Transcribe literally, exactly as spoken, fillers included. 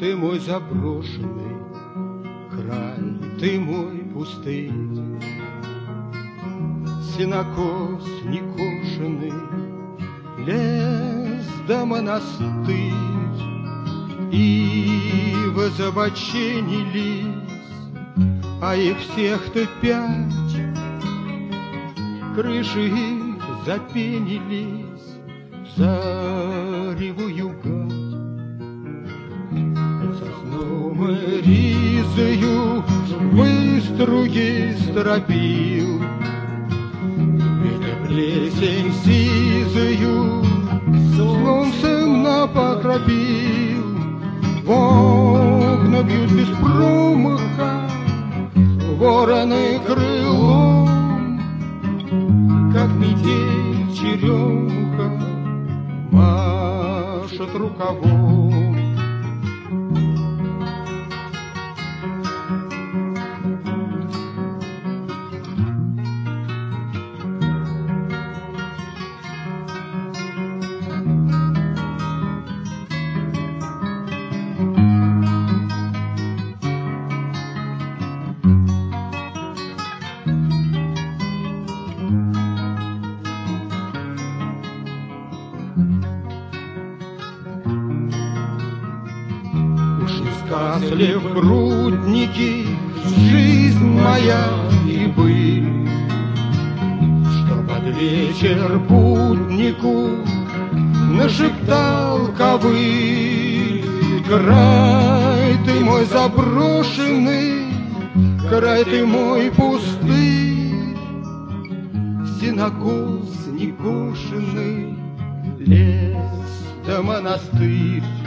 ты мой заброшенный край, ты мой пустырь, сенокос некошенный, лес да монастырь, ивы забоченились, а их всех-то пять, крыши их запенились в заревую гать. Сосну мы ризою выструги стропил, ветер плесень сизою солнцем напокропил. В окна бьют без промаха вороны крылом, как метель черемуха машет рукавом. Счастлив грудники, жизнь моя и быль, что под вечер путнику нашептал ковыль. Край ты мой заброшенный, край ты мой пустырь, сенокос некошенный, лес да монастырь.